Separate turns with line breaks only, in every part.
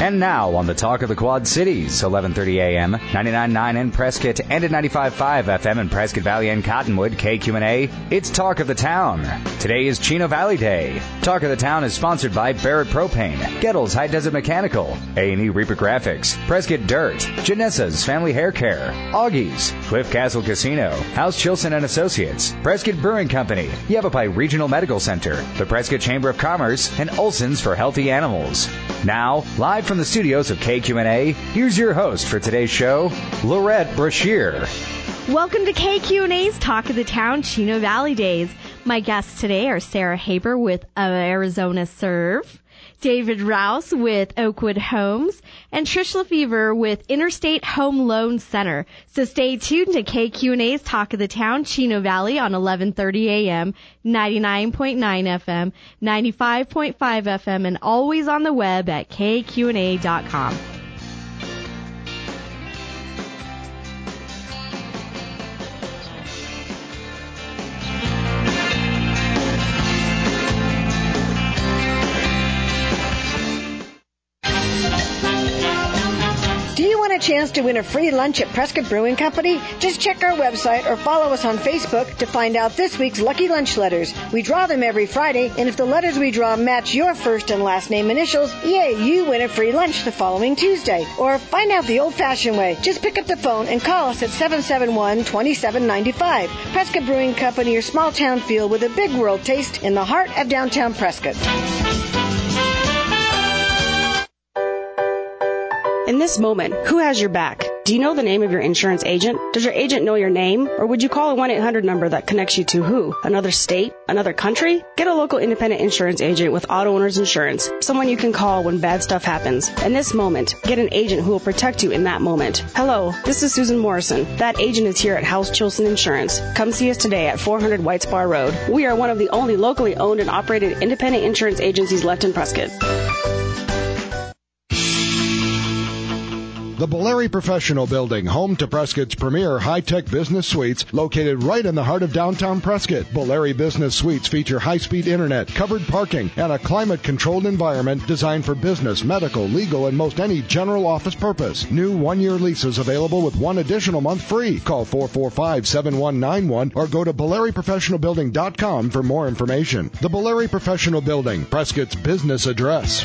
And now on the Talk of the Quad Cities, 1130 AM, 99.9 in Prescott, and at 95.5 FM in Prescott Valley and Cottonwood, KQNA, it's Talk of the Town. Today is Chino Valley Day. Talk of the Town is sponsored by Barrett Propane, Gettles High Desert Mechanical, A&E Reaper Graphics, Prescott Dirt, Janessa's Family Hair Care, Augie's, Cliff Castle Casino, House Chilson and Associates, Prescott Brewing Company, Yavapai Regional Medical Center, the Prescott Chamber of Commerce, and Olson's for Healthy Animals. Now, live from the studios of KQNA, here's your host for today's show, Lorette Brashear.
Welcome to KQNA's Talk of the Town Chino Valley Days. My guests today are Sarah Haber with Arizona Serve, David Rouse with Oakwood Homes, and Trish Lefevre with Interstate Home Loan Center. So stay tuned to KQNA's Talk of the Town, Chino Valley on 1130 AM, 99.9 FM, 95.5 FM, and always on the web at kqna.com.
Chance to win a free lunch at Prescott Brewing Company? Just check our website or follow us on Facebook to find out this week's lucky lunch letters. We draw them every Friday, and if the letters we draw match your first and last name initials, yay, you win a free lunch the following Tuesday. Or find out the old-fashioned way. Just pick up the phone and call us at 771-2795. Prescott Brewing Company, your small town feel with a big world taste in the heart of downtown Prescott.
In this moment, who has your back? Do you know the name of your insurance agent? Does your agent know your name? Or would you call a 1-800 number that connects you to who? Another state? Another country? Get a local independent insurance agent with Auto Owners Insurance, someone you can call when bad stuff happens. In this moment, get an agent who will protect you in that moment. Hello, this is Susan Morrison. That agent is here at House Chilson Insurance. Come see us today at 400 White Spar Road. We are one of the only locally owned and operated independent insurance agencies left in Prescott.
The Boleri Professional Building, home to Prescott's premier high-tech business suites, located right in the heart of downtown Prescott. Boleri Business Suites feature high-speed internet, covered parking, and a climate-controlled environment designed for business, medical, legal, and most any general office purpose. New one-year leases available with one additional month free. Call 445-7191 or go to BoleriProfessionalBuilding.com for more information. The Boleri Professional Building, Prescott's business address.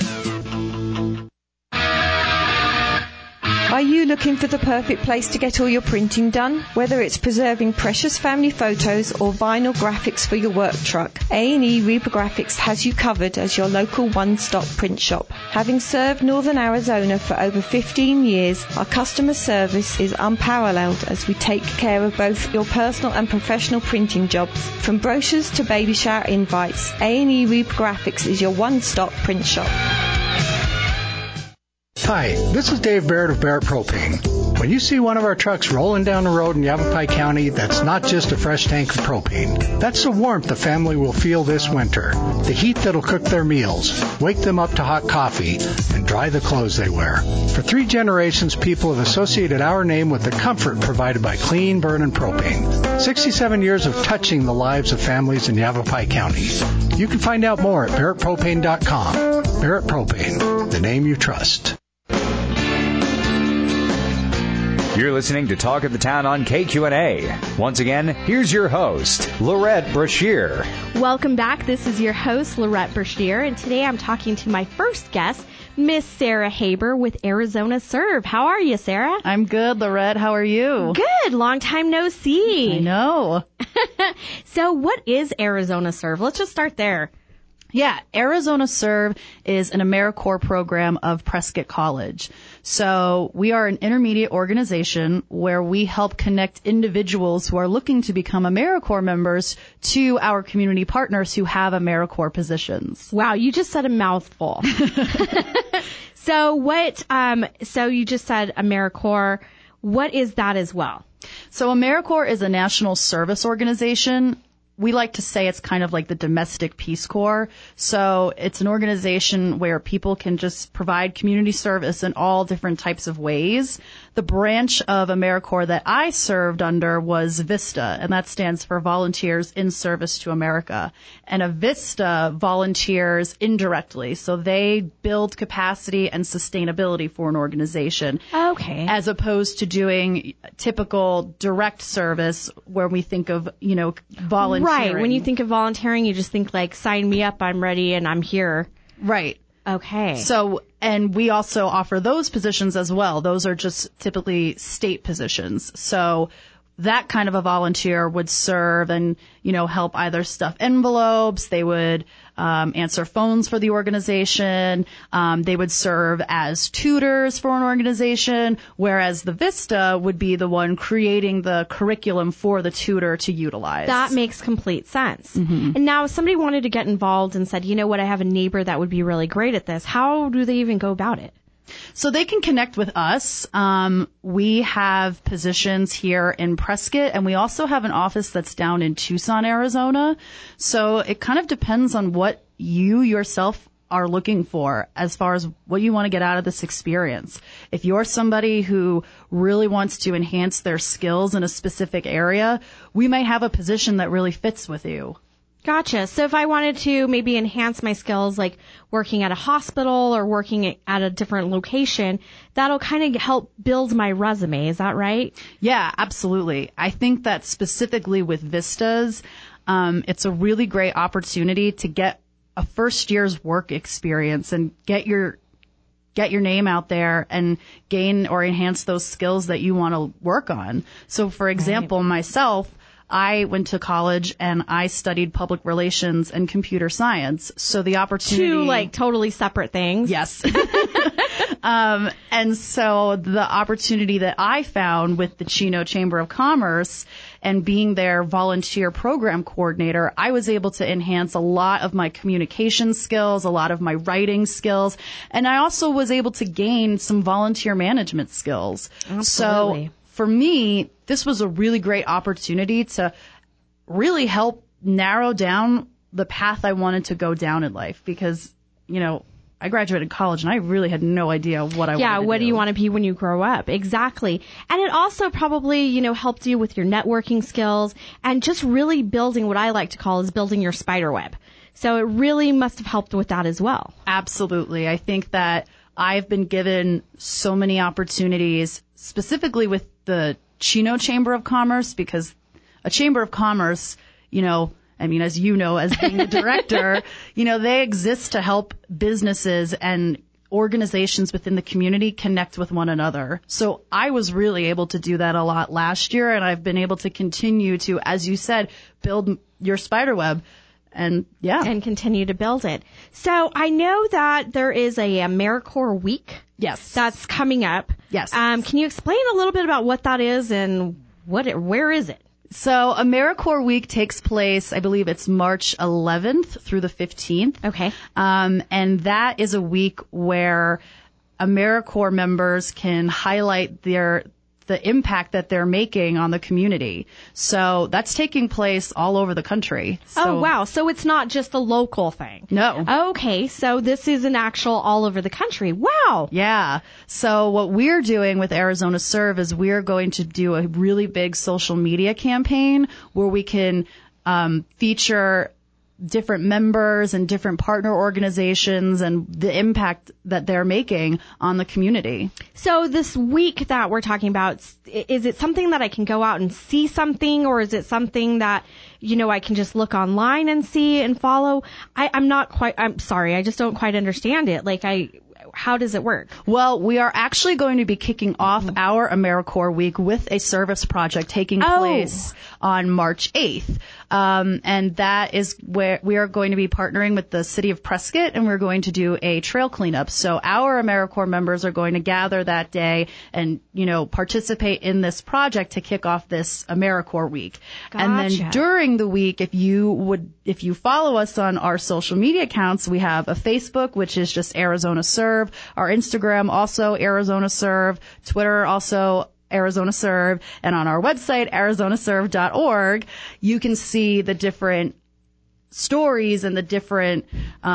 Are you looking for the perfect place to get all your printing done? Whether it's preserving precious family photos or vinyl graphics for your work truck, A&E Reaper Graphics has you covered as your local one-stop print shop. Having served Northern Arizona for over 15 years, our customer service is unparalleled as we take care of both your personal and professional printing jobs. From brochures to baby shower invites, A&E Reaper Graphics is your one-stop print shop.
Hi, this is Dave Barrett of Barrett Propane. When you see one of our trucks rolling down the road in Yavapai County, that's not just a fresh tank of propane. That's the warmth the family will feel this winter. The heat that'll cook their meals, wake them up to hot coffee, and dry the clothes they wear. For 3 generations, people have associated our name with the comfort provided by clean, burning propane. 67 years of touching the lives of families in Yavapai County. You can find out more at BarrettPropane.com. Barrett Propane, the name you trust.
You're listening to Talk of the Town on KQNA. Once again, here's your host, Lorette Brashear.
Welcome back. This is your host, Lorette Brashear, and today I'm talking to my first guest, Miss Sarah Haber with Arizona Serve. How are you, Sarah?
I'm good, Lorette. How are you?
Good. Long time no see.
I know.
So what is Arizona Serve? Let's just start there.
Yeah, Arizona Serve is an AmeriCorps program of Prescott College. So we are an intermediate organization where we help connect individuals who are looking to become AmeriCorps members to our community partners who have AmeriCorps positions.
Wow, you just said a mouthful. So you just said AmeriCorps. What is that as well?
So AmeriCorps is a national service organization. we like to say it's kind of like the domestic Peace Corps. So it's an organization where people can just provide community service in all different types of ways. The branch of AmeriCorps that I served under was VISTA, and that stands for Volunteers in Service to America. And a VISTA volunteers indirectly. So they build capacity and sustainability for an organization.
Okay.
As opposed to doing typical direct service where we think of, volunteering.
Right. When you think of volunteering, you just think like, sign me up, I'm ready, and I'm here.
Right.
Okay.
So, and we also offer those positions as well. Those are just typically state positions. So that kind of a volunteer would serve and, help either stuff envelopes. They would answer phones for the organization. They would serve as tutors for an organization, whereas the VISTA would be the one creating the curriculum for the tutor to utilize.
That makes complete sense. Mm-hmm. And now if somebody wanted to get involved and said, you know what, I have a neighbor that would be really great at this, how do they even go about it?
So they can connect with us. We have positions here in Prescott, and we also have an office that's down in Tucson, Arizona. So it kind of depends on what you yourself are looking for as far as what you want to get out of this experience. If you're somebody who really wants to enhance their skills in a specific area, we may have a position that really fits with you.
Gotcha. So if I wanted to maybe enhance my skills, like working at a hospital or working at a different location, that'll kind of help build my resume. Is that right?
Yeah, absolutely. I think that specifically with Vistas, it's a really great opportunity to get a first year's work experience and get your name out there and gain or enhance those skills that you want to work on. So for example, myself, I went to college and I studied public relations and computer science. So the opportunity...
Two, totally separate things.
Yes. And so the opportunity that I found with the Chino Chamber of Commerce and being their volunteer program coordinator, I was able to enhance a lot of my communication skills, a lot of my writing skills, and I also was able to gain some volunteer management skills.
Absolutely.
So for me, this was a really great opportunity to really help narrow down the path I wanted to go down in life because, I graduated college and I really had no idea what I wanted to do.
Yeah, what do you want to be when you grow up? Exactly. And it also probably, helped you with your networking skills and just really building what I like to call is building your spider web. So it really must have helped with that as well.
Absolutely. I think that I've been given so many opportunities, specifically with the Chino Chamber of Commerce, because a Chamber of Commerce, as you know, as being a director, they exist to help businesses and organizations within the community connect with one another. So I was really able to do that a lot last year, and I've been able to continue to, as you said, build your spider web. And
continue to build it. So I know that there is a AmeriCorps Week.
Yes.
That's coming up.
Yes.
Can you explain a little bit about what that is and where is it?
So AmeriCorps Week takes place, I believe it's March 11th through the 15th.
Okay.
And that is a week where AmeriCorps members can highlight the impact that they're making on the community. So that's taking place all over the country.
Oh, wow. So it's not just a local thing.
No.
Okay. So this is an actual all over the country. Wow.
Yeah. So what we're doing with Arizona Serve is we're going to do a really big social media campaign where we can feature different members and different partner organizations and the impact that they're making on the community.
So this week that we're talking about, is it something that I can go out and see something, or is it something that, I can just look online and see and follow? I'm sorry, I just don't quite understand it. How does it work?
Well, we are actually going to be kicking off our AmeriCorps Week with a service project taking place on March 8th. And that is where we are going to be partnering with the city of Prescott, and we're going to do a trail cleanup. So our AmeriCorps members are going to gather that day and, participate in this project to kick off this AmeriCorps Week.
Gotcha.
And then during the week, if you follow us on our social media accounts, we have a Facebook, which is just Arizona Serve. Our Instagram, also Arizona Serve. Twitter, also Arizona Serve, and on our website, arizonaserve.org, you can see the different stories and the different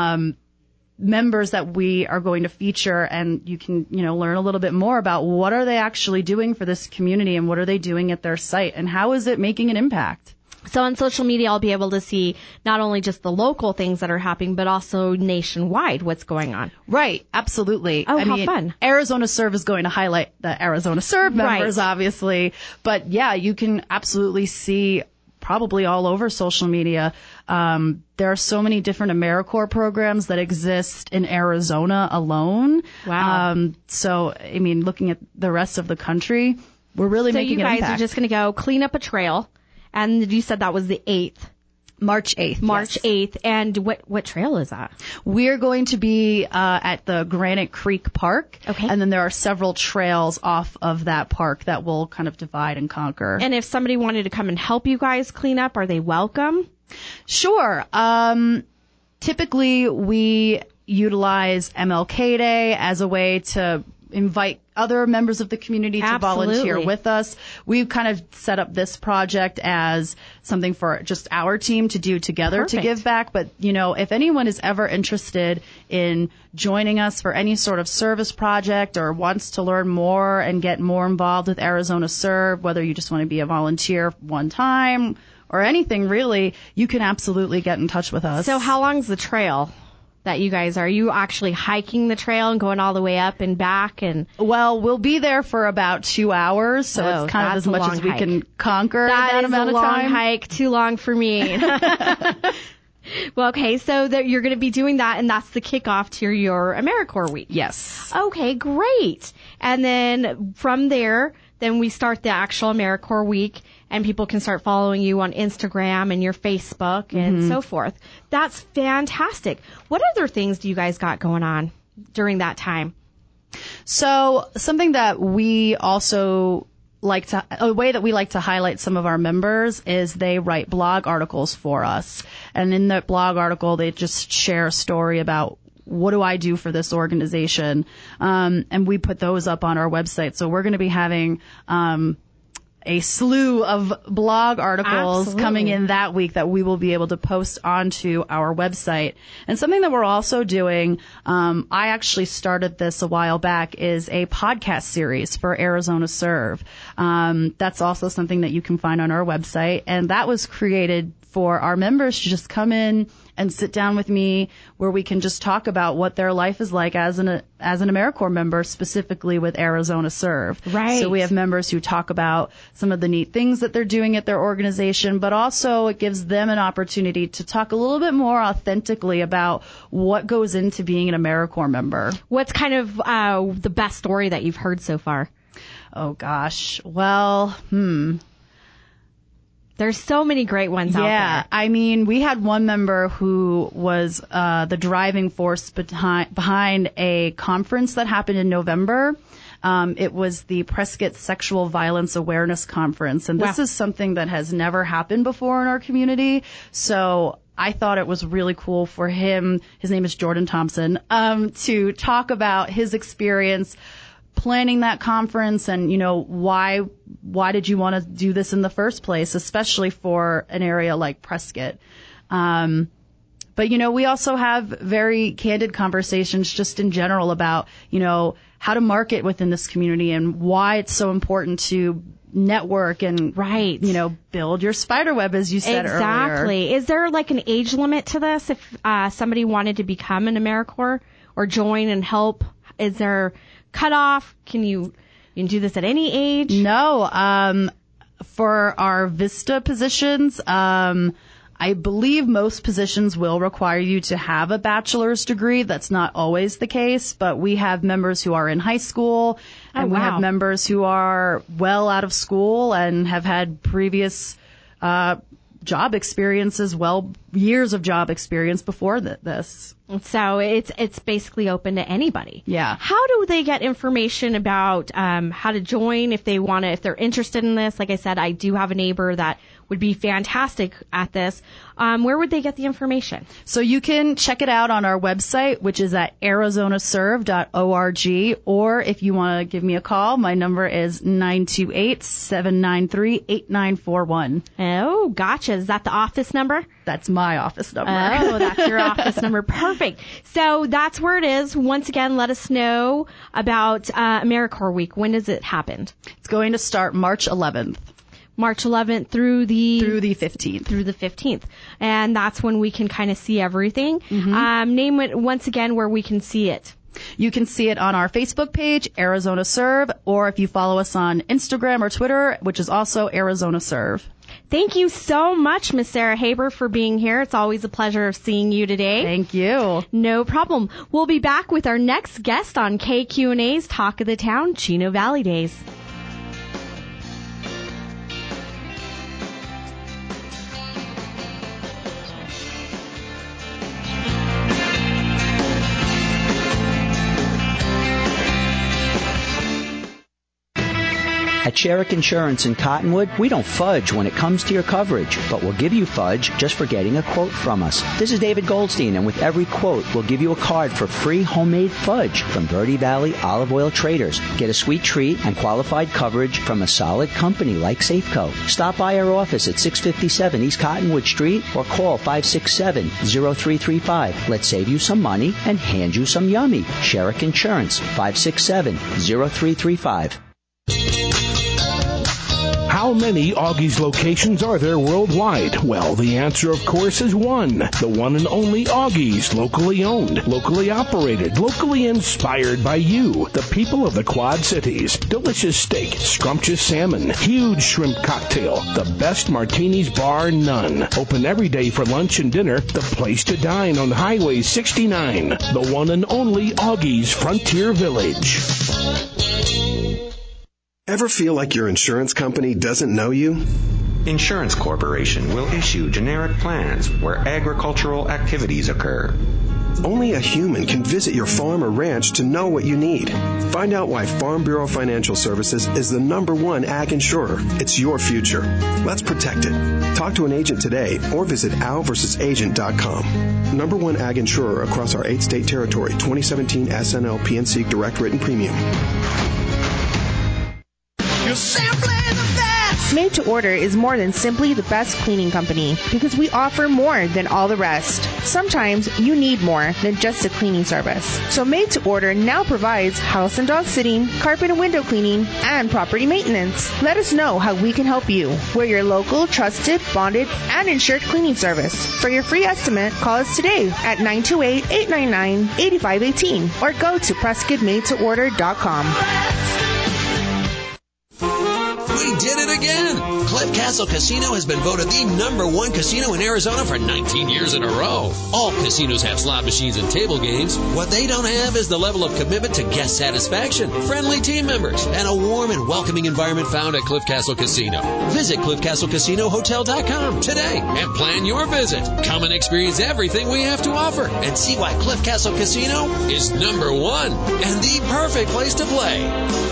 members that we are going to feature, and you can, learn a little bit more about what are they actually doing for this community and what are they doing at their site and how is it making an impact.
So on social media, I'll be able to see not only just the local things that are happening, but also nationwide what's going on.
Right. Absolutely.
Oh, how fun.
Arizona Serve is going to highlight the Arizona Serve members, obviously. But yeah, you can absolutely see probably all over social media. There are so many different AmeriCorps programs that exist in Arizona alone.
Wow.
So, looking at the rest of the country, we're really making an impact. So you
guys are just going to go clean up a trail. And you said that was the 8th.
March 8th.
March 8th. And what trail is that?
We're going to be at the Granite Creek Park.
Okay.
And then there are several trails off of that park that will kind of divide and conquer.
And if somebody wanted to come and help you guys clean up, are they welcome?
Sure. Typically, we utilize MLK Day as a way to invite other members of the community to volunteer with us. We've kind of set up this project as something for just our team to do together to give back. But, if anyone is ever interested in joining us for any sort of service project or wants to learn more and get more involved with Arizona Serve, whether you just want to be a volunteer one time or anything really, you can absolutely get in touch with us.
So how long's the trail that you guys are you actually hiking the trail and going all the way up and back? And
well, we'll be there for about 2 hours, so it's kind of as much as we can conquer that amount of time.
That is a long hike, too long for me. Well, okay, so you're going to be doing that, and that's the kickoff to your AmeriCorps week.
Yes.
Okay, great. And then from there, then we start the actual AmeriCorps week, and people can start following you on Instagram and your Facebook and so forth. That's fantastic. What other things do you guys got going on during that time?
So something that we also a way that we like to highlight some of our members is they write blog articles for us. And in that blog article, they just share a story about what do I do for this organization? And we put those up on our website. So we're going to be having a slew of blog articles coming in that week that we will be able to post onto our website. And something that we're also doing, I actually started this a while back, is a podcast series for Arizona Serve. That's also something that you can find on our website. And that was created for our members to just come in and sit down with me, where we can just talk about what their life is like as an AmeriCorps member, specifically with Arizona Serve.
Right.
So we have members who talk about some of the neat things that they're doing at their organization, but also it gives them an opportunity to talk a little bit more authentically about what goes into being an AmeriCorps member.
What's kind of the best story that you've heard so far?
Oh gosh. Well,
There's so many great ones out there.
Yeah, we had one member who was the driving force behind a conference that happened in November. It was the Prescott Sexual Violence Awareness Conference, and this is something that has never happened before in our community. So I thought it was really cool for him, his name is Jordan Thompson, to talk about his experience planning that conference and, why did you want to do this in the first place, especially for an area like Prescott. But, we also have very candid conversations just in general about, how to market within this community and why it's so important to network and, build your spider web, as you said earlier.
Exactly. Is there like an age limit to this if somebody wanted to become an AmeriCorps or join and help? Is there cutoff? Can you do this at any age?
No. For our VISTA positions, I believe most positions will require you to have a bachelor's degree. That's not always the case, but we have members who are in high school, and we have members who are well out of school and have had previous job experiences well years of job experience before this.
So it's basically open to anybody.
Yeah.
How do they get information about how to join if they're interested in this? Like I said, I do have a neighbor that would be fantastic at this. Where would they get the information?
So you can check it out on our website, which is at arizonaserve.org, or if you want to give me a call, my number is 928-793-8941.
Oh, gotcha. Is that the office number?
That's my office number.
Oh, that's your office number. Perfect. So that's where it is. Once again, let us know about AmeriCorps Week. When does it happen?
It's going to start March 11th.
March 11th through the
15th.
Through the 15th. And that's when we can kind of see everything.
Mm-hmm.
Name it once again where we can see it.
You can see it on our Facebook page, Arizona Serve, or if you follow us on Instagram or Twitter, which is also Arizona Serve.
Thank you so much, Miss Sarah Haber, for being here. It's always a pleasure seeing you today.
Thank you.
No problem. We'll be back with our next guest on KQ&A's Talk of the Town, Chino Valley Days.
At Sherrick Insurance in Cottonwood, we don't fudge when it comes to your coverage, but we'll give you fudge just for getting a quote from us. This is David Goldstein, and with every quote, we'll give you a card for free homemade fudge from Verde Valley Olive Oil Traders. Get a sweet treat and qualified coverage from a solid company like Safeco. Stop by our office at 657 East Cottonwood Street or call 567-0335. Let's save you some money and hand you some yummy. Sherrick Insurance, 567-0335.
How many Augie's locations are there worldwide? Well, the answer, of course, is one. The one and only Augie's, locally owned, locally operated, locally inspired by you, the people of the Quad Cities. Delicious steak, scrumptious salmon, huge shrimp cocktail, the best martinis bar none. Open every day for lunch and dinner, the place to dine on Highway 69. The one and only Augie's Frontier Village.
Ever feel like your insurance company doesn't know you?
Insurance Corporation will issue generic plans where agricultural activities occur.
Only a human can visit your farm or ranch to know what you need. Find out why Farm Bureau Financial Services is the #1 ag insurer. It's your future. Let's protect it. Talk to an agent today or visit alversusagent.com. #1 ag insurer across our 8-state territory. 2017 SNL PNC Direct Written Premium.
Made to Order is more than simply the best cleaning company because we offer more than all the rest. Sometimes you need more than just a cleaning service. So Made to Order now provides house and dog sitting, carpet and window cleaning, and property maintenance. Let us know how we can help you. We're your local, trusted, bonded, and insured cleaning service. For your free estimate, call us today at 928-899-8518 or go to PrescottMadeToOrder.com.
We did it again! Cliff Castle Casino has been voted the #1 casino in Arizona for 19 years in a row. All casinos have slot machines and table games. What they don't have is the level of commitment to guest satisfaction, friendly team members, and a warm and welcoming environment found at Cliff Castle Casino. Visit CliffCastleCasinoHotel.com today and plan your visit. Come and experience everything we have to offer and see why Cliff Castle Casino is #1 and the perfect place to play.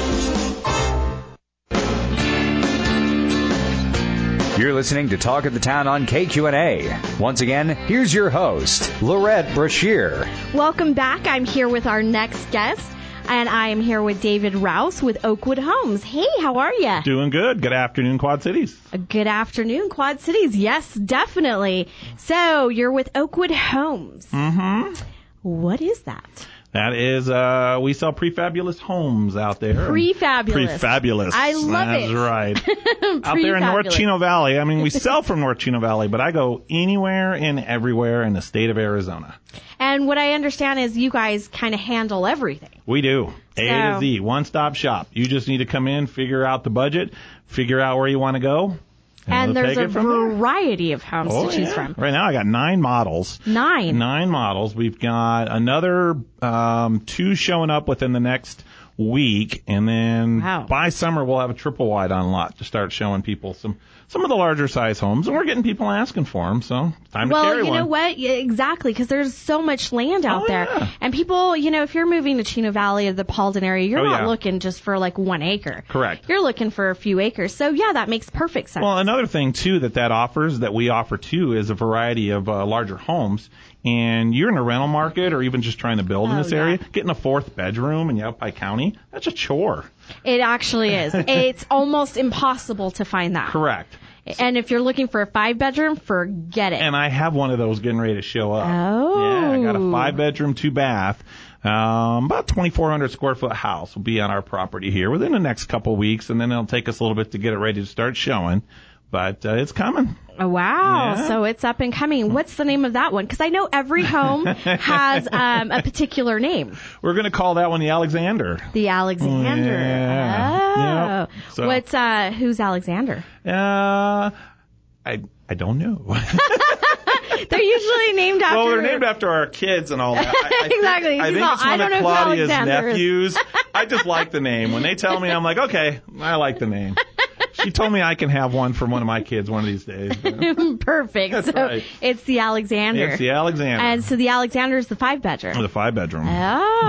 You're listening to Talk of the Town on KQ&A. Once again, here's your host, Lorette Brashear.
Welcome back. I'm here with our next guest, and I am here with David Rouse with Oakwood Homes. Hey, how are you?
Doing good. Good afternoon, Quad Cities.
Good afternoon, Quad Cities. Yes, definitely. So, you're with Oakwood Homes.
Mm-hmm.
What is that?
That is, we sell prefabulous homes out there.
Prefabulous.
Prefabulous.
I love
it. That's right. Out there in North Chino Valley. I mean, we sell from North Chino Valley, but I go anywhere and everywhere in the state of Arizona.
And what I understand is you guys kind of handle everything.
We do. A to Z. One-stop shop. You just need to come in, figure out the budget, figure out where you want to go.
And there's a variety of homes to choose from.
Right now I got 9 models. 9 models. We've got another 2 showing up within the next week, and then by summer we'll have a triple wide on lot to start showing people some of the larger size homes, and we're getting people asking for them, so time to carry one.
Well, you know what? Yeah, exactly, because there's so much land out there. And people, if you're moving to Chino Valley or the Paulden area, you're not looking just for like 1 acre.
Correct.
You're looking for a few acres. So, yeah, that makes perfect sense.
Well, another thing, too, that offers, that we offer, too, is a variety of larger homes. And you're in a rental market or even just trying to build in this area, getting a 4th bedroom in Yavapai County, that's a chore.
It actually is. It's almost impossible to find that.
Correct.
And if you're looking for a 5-bedroom, forget it.
And I have one of those getting ready to show up.
Oh.
Yeah, I got a 5-bedroom, 2-bath, about 2,400 square foot house will be on our property here within the next couple of weeks, and then it'll take us a little bit to get it ready to start showing. But it's coming.
Oh, wow. Yeah. So it's up and coming. What's the name of that one? Because I know every home has a particular name.
We're going to call that one the Alexander.
The Alexander.
Yeah.
Oh.
Yep. So,
what's who's Alexander?
I don't know.
They're usually named after...
Well, they're named after our kids and all that.
Exactly.
I think it's one of Claudia's nephews. I just like the name. When they tell me, I'm like, okay, I like the name. She told me I can have one for one of my kids one of these days.
Perfect.
That's right.
It's the Alexander.
It's the Alexander.
And so the Alexander is the 5-bedroom.
The 5-bedroom.
Oh,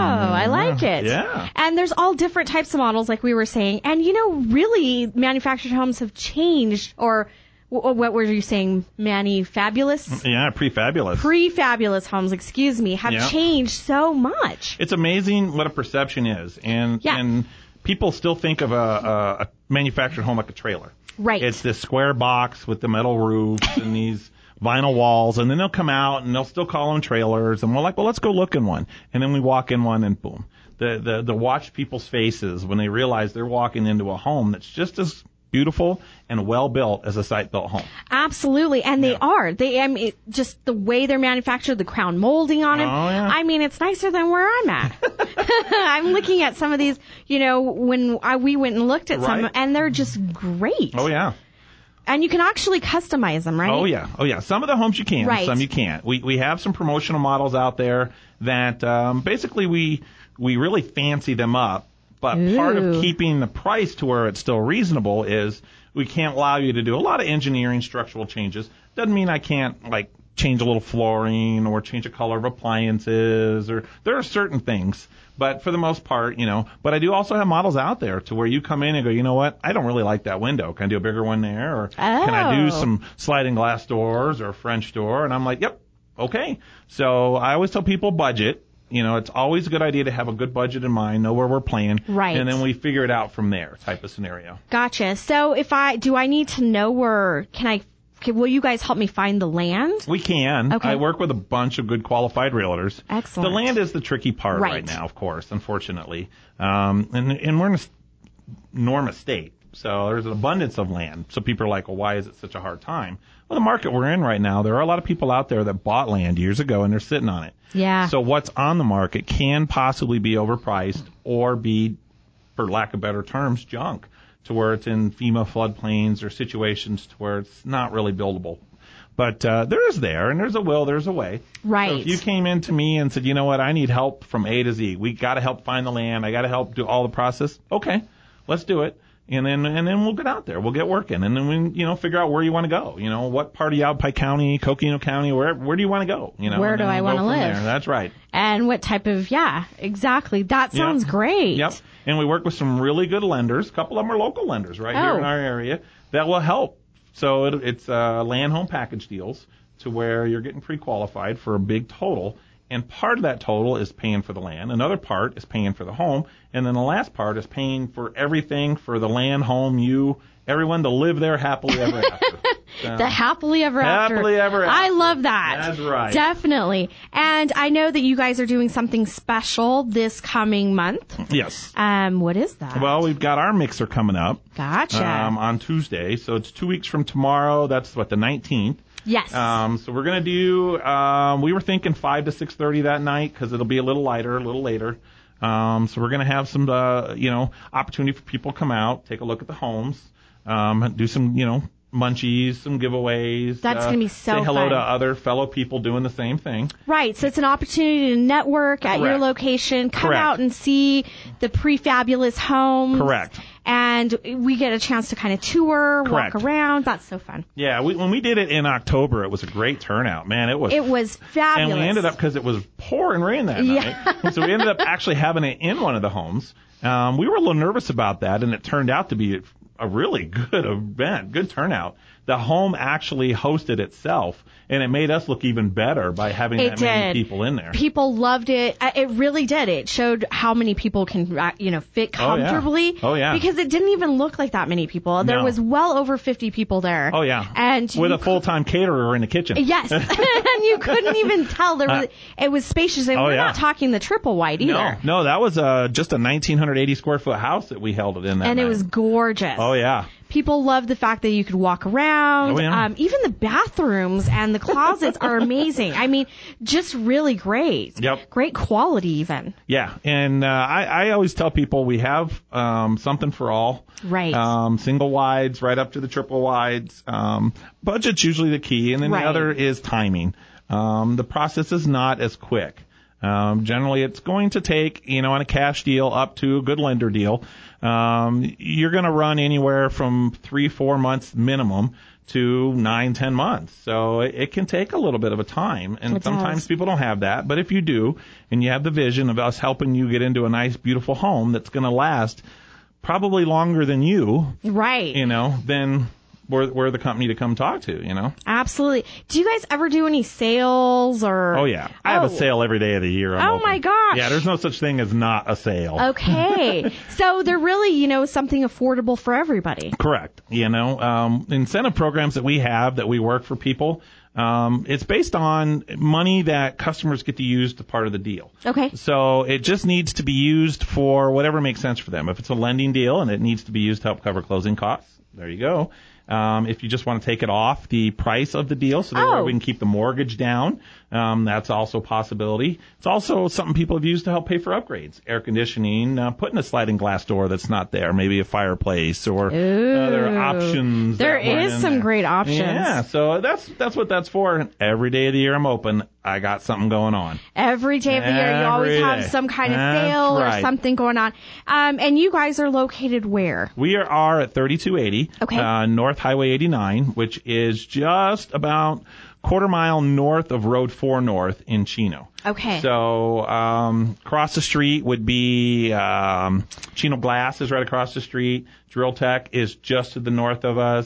I like it.
Yeah.
And there's all different types of models, like we were saying. And, really, manufactured homes have changed, or... What were you saying? Manny-fabulous?
Yeah, pre-fabulous.
Pre-fabulous homes, have changed so much.
It's amazing what a perception is. And people still think of a manufactured home like a trailer.
Right.
It's this square box with the metal roofs and these vinyl walls, and then they'll come out and they'll still call them trailers, and we're like, well, let's go look in one. And then we walk in one and boom. The watch people's faces when they realize they're walking into a home that's just as beautiful and well built as a site-built home.
Absolutely, and they are. Just the way they're manufactured, the crown molding on them.
Oh, yeah.
It's nicer than where I'm at. I'm looking at some of these, when we went and looked at some, and they're just great.
Oh, yeah.
And you can actually customize them, right?
Oh, yeah. Some of the homes you can, some you can't. We have some promotional models out there that basically we really fancy them up. But part of keeping the price to where it's still reasonable is we can't allow you to do a lot of engineering structural changes. Doesn't mean I can't, change a little flooring or change a color of appliances, or there are certain things. But for the most part, but I do also have models out there to where you come in and go, you know what, I don't really like that window. Can I do a bigger one there? Or can I do some sliding glass doors or a French door? And I'm like, yep, okay. So I always tell people budget. It's always a good idea to have a good budget in mind, know where we're playing,
right? And
then we figure it out from there, type of scenario.
Gotcha. So do I need to know where, will you guys help me find the land?
We can.
Okay.
I work with a bunch of good qualified realtors.
Excellent.
The land is the tricky part right now, of course, unfortunately. And we're in an enormous state. So there's an abundance of land. So people are like, well, why is it such a hard time? Well, the market we're in right now, there are a lot of people out there that bought land years ago and they're sitting on it.
Yeah.
So what's on the market can possibly be overpriced or be, for lack of better terms, junk, to where it's in FEMA floodplains or situations to where it's not really buildable. But and there's a will, there's a way.
Right.
So if you came in to me and said, you know what, I need help from A to Z. We got to help find the land. I got to help do all the process. Okay, let's do it. And then we'll get out there. We'll get working. And then we, figure out where you want to go. What part of Yavapai County, Coconino County, where do you want to go?
Where do I want to live?
There. That's right.
And what type of, exactly. That sounds great.
Yep. And we work with some really good lenders. A couple of them are local lenders here in our area that will help. So it's land home package deals to where you're getting pre-qualified for a big total. And part of that total is paying for the land. Another part is paying for the home. And then the last part is paying for everything for the land, home, everyone to live there happily ever after.
The happily ever after.
Happily ever after.
I love that.
That's right.
Definitely. And I know that you guys are doing something special this coming month.
Yes.
What is that?
Well, we've got our mixer coming up.
Gotcha.
On Tuesday. So it's 2 weeks from tomorrow. That's the 19th.
Yes.
So we're going to do, we were thinking 5 to 6:30 that night because it'll be a little lighter, a little later. So we're going to have some, opportunity for people to come out, take a look at the homes, do some, munchies, some giveaways.
That's going to be so
Say hello
fun.
to other fellow people doing the same thing.
Right. So it's an opportunity to network at your
Correct.
location, come
Correct.
out and see the prefabulous homes.
Correct.
And we get a chance to kind of tour,
Correct.
walk around. That's so fun.
Yeah, when we did it in October, it was a great turnout. Man, it was
fabulous.
And we ended up, because it was pouring rain that night, so we ended up actually having it in one of the homes. We were a little nervous about that, and it turned out to be a really good event, good turnout. The home actually hosted itself, and it made us look even better by having that many people in there.
People loved it. It really did. It showed how many people can, fit comfortably.
Oh, yeah.
Because it didn't even look like that many people. There
No.
was well over 50 people there.
Oh, yeah.
And
with a full-time caterer in the kitchen.
Yes. And you couldn't even tell. It was spacious. And we're not talking the triple wide either.
No, that was just a 1,980 square foot house that we held it in that
And
night.
it was gorgeous.
Oh, yeah.
People love the fact that you could walk around.
Oh, yeah.
Even the bathrooms and the closets are amazing. I mean, just really great.
Yep.
Great quality even.
Yeah, and I always tell people we have something for all.
Right.
Single wides right up to the triple wides. Budget's usually the key, and then
Right.
the other is timing. The process is not as quick. Generally, it's going to take, on a cash deal up to a good lender deal, you're going to run anywhere from 3-4 months minimum to 9-10 months. So it can take a little bit of a time, and sometimes people don't have that. But if you do, and you have the vision of us helping you get into a nice, beautiful home that's going to last probably longer than you,
right?
Then we're the company to come talk to.
Absolutely. Do you guys ever do any sales or?
Oh yeah, I have a sale every day of the year. I'm open.
My gosh.
Yeah, there's no such thing as not a sale.
Okay. So they're really, something affordable for everybody.
Correct. Incentive programs that we have that we work for people, it's based on money that customers get to use to part of the deal.
Okay.
So it just needs to be used for whatever makes sense for them. If it's a lending deal and it needs to be used to help cover closing costs, there you go. If you just want to take it off the price of the deal so that we can keep the mortgage down, that's also a possibility. It's also something people have used to help pay for upgrades, air conditioning, putting a sliding glass door that's not there, maybe a fireplace or other options.
There is some great options.
Yeah, so that's what that's for. And every day of the year I'm open, I got something going on.
Every day of the year, you always have some kind of sale or something going on. And you guys are located where?
We are at 3280 North Highway 89, which is just about quarter mile north of Road 4 North in Chino.
Okay.
So across the street would be Chino Glass is right across the street. Drill Tech is just to the north of us.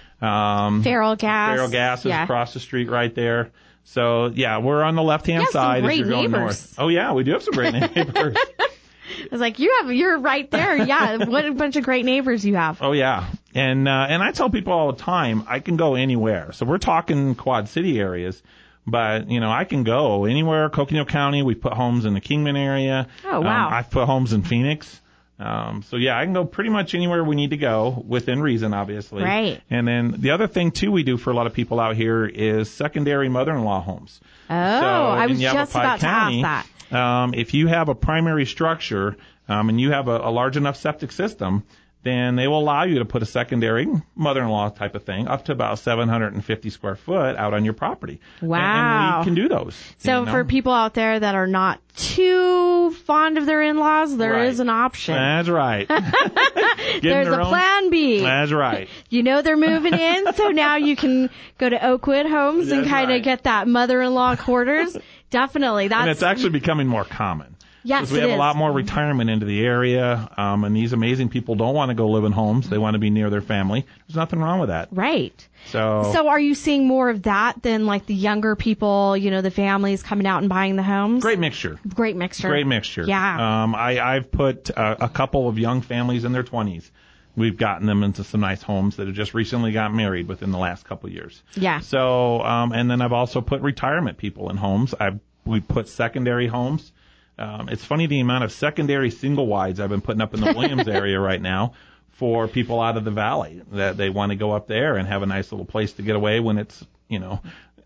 Feral Gas
is across the street right there. So, yeah, we're on the left-hand side as you're going north. Oh, yeah, we do have some great neighbors.
I was like, you're right there. Yeah, what a bunch of great neighbors you have.
Oh, yeah. And I tell people all the time, I can go anywhere. So we're talking Quad City areas, but, I can go anywhere. Coconino County, we put homes in the Kingman area.
Oh, wow.
I've put homes in Phoenix. So yeah, I can go pretty much anywhere we need to go within reason, obviously.
Right.
And then the other thing too we do for a lot of people out here is secondary mother-in-law homes.
Oh, I was just about to ask that.
If you have a primary structure, and you have a large enough septic system, then they will allow you to put a secondary mother-in-law type of thing up to about 750 square foot out on your property.
Wow.
And we can do those.
So for people out there that are not too fond of their in-laws, there is an option.
That's right.
There's a plan B.
That's right.
They're moving in, so now you can go to Oakwood Homes and kind of get that mother-in-law quarters. Definitely.
And it's actually becoming more common.
Yes,
because we have a lot more retirement into the area, and these amazing people don't want to go live in homes. They want to be near their family. There's nothing wrong with that.
Right.
So
are you seeing more of that than like the younger people, the families coming out and buying the homes?
Great mixture.
Great mixture.
Yeah. I've put a couple of young families in their 20s. We've gotten them into some nice homes that have just recently got married within the last couple of years.
Yeah.
So, and then I've also put retirement people in homes. We put secondary homes. It's funny the amount of secondary single wides I've been putting up in the Williams area right now for people out of the valley that they want to go up there and have a nice little place to get away when it's,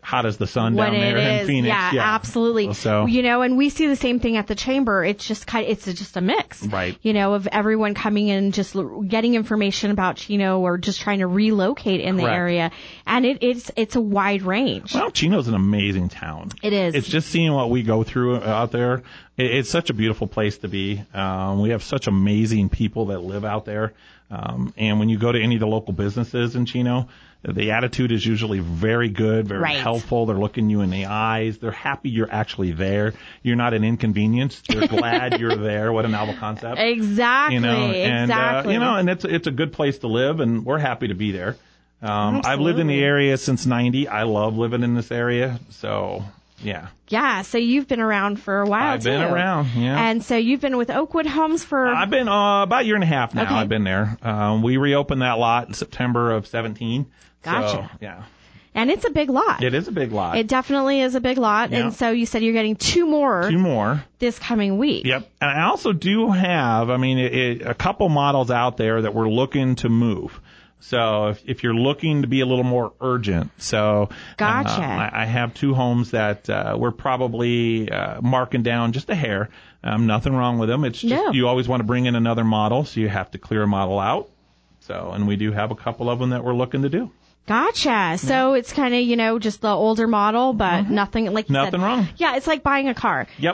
hot as the sun down there in Phoenix.
Yeah, absolutely.
So,
and we see the same thing at the chamber. It's just it's just a mix.
Right.
Of everyone coming in, just getting information about Chino or just trying to relocate in the area. And it's a wide range.
Well, Chino's an amazing town.
It is.
It's just seeing what we go through out there. It's such a beautiful place to be. We have such amazing people that live out there. And when you go to any of the local businesses in Chino, the attitude is usually very good, very helpful. They're looking you in the eyes. They're happy you're actually there. You're not an inconvenience. They're glad you're there. What a novel concept.
Exactly. Exactly.
And it's a good place to live, and we're happy to be there. I've lived in the area since '90. I love living in this area. So, yeah.
Yeah, so you've been around for a while,
I've been around, yeah.
And so you've been with Oakwood Homes for...
I've been about a year and a half now.
Okay.
I've been there. We reopened that lot in September of 17.
Gotcha.
So, yeah.
And it's a big lot.
It is a big lot.
It definitely is a big lot.
Yeah.
And so you said you're getting two more this coming week.
Yep. And I also do have, a couple models out there that we're looking to move. So if you're looking to be a little more urgent,
Gotcha.
I have two homes that we're probably marking down just a hair. Nothing wrong with them. It's just you always want to bring in another model, so you have to clear a model out. So, and we do have a couple of them that we're looking to do.
Gotcha. So it's kind of, just the older model, but nothing like you
nothing
said.
Wrong.
Yeah, it's like buying a car.
Yep.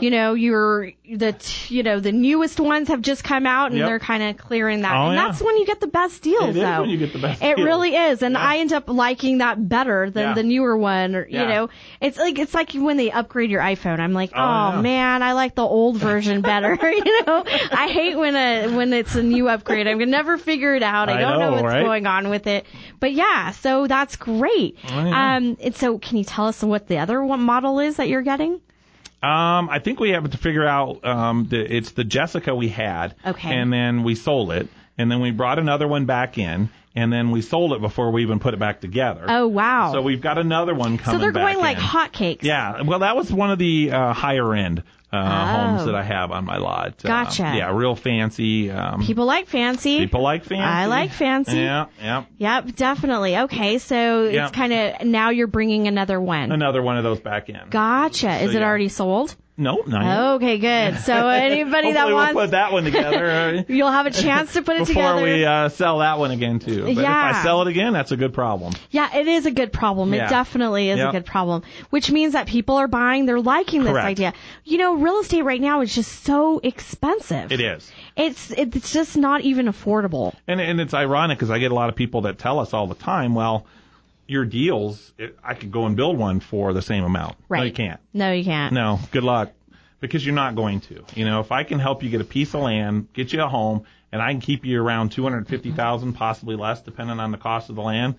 The newest ones have just come out and they're kind of clearing that.
Oh,
and that's when you get the best deals,
It
though.
is when you get the best
It
deals.
really is. And I end up liking that better than the newer one. Or, it's like when they upgrade your iPhone. I'm like, man, I like the old version better. I hate when it's a new upgrade. I'm going to never figure it out. I don't know what's going on with it. But yeah, so that's great.
Oh, yeah.
And so can you tell us what the other one model is that you're getting?
I think we have to figure out, it's the Jessica we had.
Okay.
And then we sold it. And then we brought another one back in. And then we sold it before we even put it back together.
Oh, wow.
So we've got another one coming back in.
So they're going like hotcakes.
Yeah. Well, that was one of the higher end homes that I have on my lot.
Gotcha.
Real fancy.
People like fancy.
People like fancy.
I like fancy.
Yeah.
Yep, definitely. Okay, so it's kind of, now you're bringing another one.
Another one of those back in.
Gotcha. Is it already sold?
No, not yet.
Okay, good. So anybody that wants...
we'll put that one together.
You'll have a chance to put it together.
Before we sell that one again, too. But if I sell it again, that's a good problem.
Yeah, it is a good problem. It definitely is a good problem. Which means that people are buying, they're liking this idea. Real estate right now is just so expensive.
It is.
It's just not even affordable.
And it's ironic because I get a lot of people that tell us all the time, well, your deals, I could go and build one for the same amount.
Right.
No, you can't.
No, you can't.
No, good luck. Because you're not going to. If I can help you get a piece of land, get you a home, and I can keep you around $250,000, possibly less, depending on the cost of the land,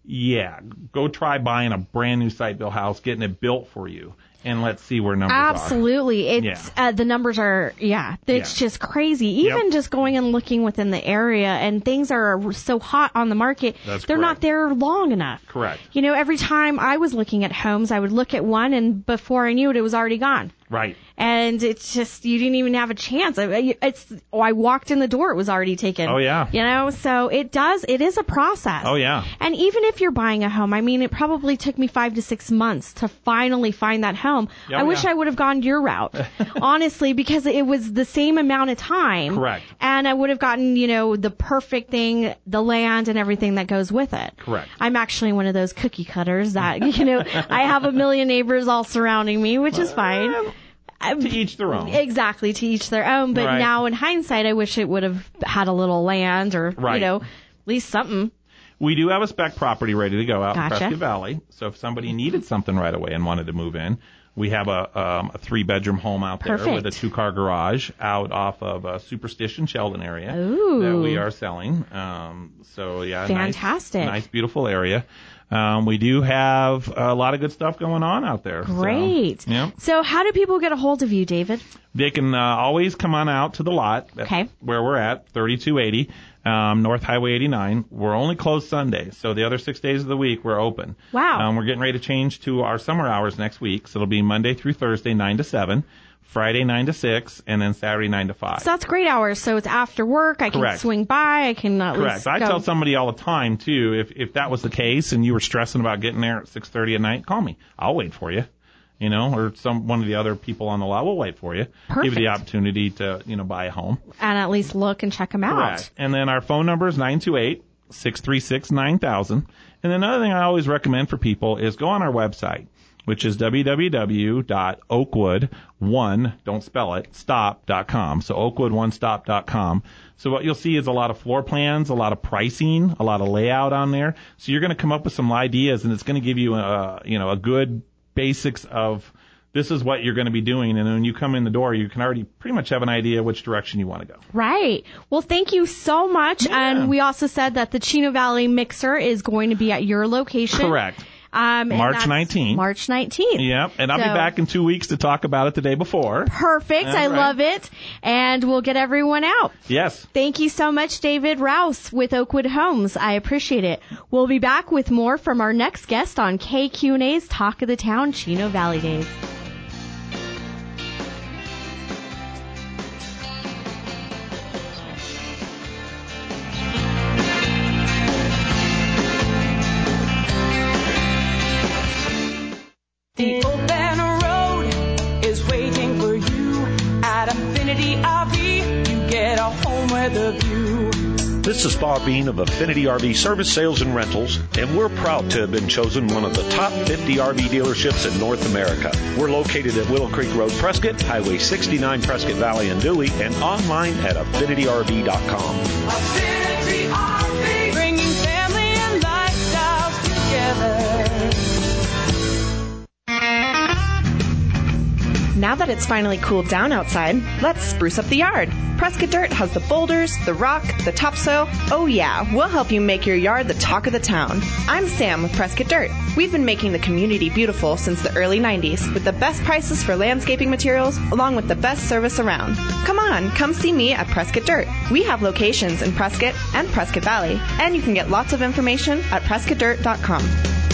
go try buying a brand new site-built house, getting it built for you. And let's see where numbers are.
Absolutely. It's the numbers are, it's just crazy. Even just going and looking within the area, and things are so hot on the market, they're not there long enough.
Correct.
Every time I was looking at homes, I would look at one, and before I knew it, it was already gone.
Right.
And it's just, you didn't even have a chance. I walked in the door, it was already taken.
Oh, yeah.
So it is a process.
Oh, yeah.
And even if you're buying a home, it probably took me 5 to 6 months to finally find that home. I wish I would have gone your route, honestly, because it was the same amount of time.
Correct.
And I would have gotten, the perfect thing, the land and everything that goes with it.
Correct.
I'm actually one of those cookie cutters that, I have a million neighbors all surrounding me, which is fine.
To each their own.
Exactly, to each their own. But now in hindsight, I wish it would have had a little land or, at least something.
We do have a spec property ready to go out in
Gotcha.
Prescott Valley. So if somebody needed something right away and wanted to move in, we have a 3-bedroom home out there
Perfect.
with a 2-car garage out off of Superstition, Sheldon area.
Ooh.
That we are selling.
Fantastic.
Nice, beautiful area. We do have a lot of good stuff going on out there.
Great.
So,
So how do people get a hold of you, David?
They can always come on out to the lot where we're at, 3280. North Highway 89. We're only closed Sundays, so the other 6 days of the week we're open.
Wow.
We're getting ready to change to our summer hours next week, so it'll be Monday through Thursday, 9 to 7, Friday, 9 to 6, and then Saturday, 9 to 5.
So that's great hours. So it's after work. I can swing by. I can at least
Correct. I tell somebody all the time, too, if that was the case and you were stressing about getting there at 6:30 at night, call me. I'll wait for you. Or one of the other people on the lot will wait for you.
Perfect.
Give you the opportunity to, buy a home.
And at least look and check them out.
Correct. And then our phone number is 928-636-9000. And another thing I always recommend for people is go on our website, which is www.oakwood1stop.com. So oakwood1stop.com. So what you'll see is a lot of floor plans, a lot of pricing, a lot of layout on there. So you're going to come up with some ideas, and it's going to give you a good basics of this is what you're going to be doing. And then when you come in the door, you can already pretty much have an idea which direction you want to go.
Right. Well, thank you so much. Yeah. And we also said that the Chino Valley Mixer is going to be at your location.
Correct. March 19th.
March 19th.
Yep. And I'll be back in 2 weeks to talk about it the day before.
Perfect. I love it. And we'll get everyone out.
Yes.
Thank you so much, David Rouse with Oakwood Homes. I appreciate it. We'll be back with more from our next guest on KQNA's Talk of the Town Chino Valley Days.
The open road is waiting for you at Affinity RV. You get a home with a view.
This is Bob Bean of Affinity RV Service, Sales, and Rentals, and we're proud to have been chosen one of the top 50 RV dealerships in North America. We're located at Willow Creek Road, Prescott, Highway 69, Prescott Valley, and Dewey, and online at AffinityRV.com.
Affinity RV, bringing family and lifestyles together.
Now that it's finally cooled down outside, let's spruce up the yard. Prescott Dirt has the boulders, the rock, the topsoil. Oh yeah, we'll help you make your yard the talk of the town. I'm Sam with Prescott Dirt. We've been making the community beautiful since the early 90s with the best prices for landscaping materials along with the best service around. Come see me at Prescott Dirt. We have locations in Prescott and Prescott Valley, and you can get lots of information at PrescottDirt.com.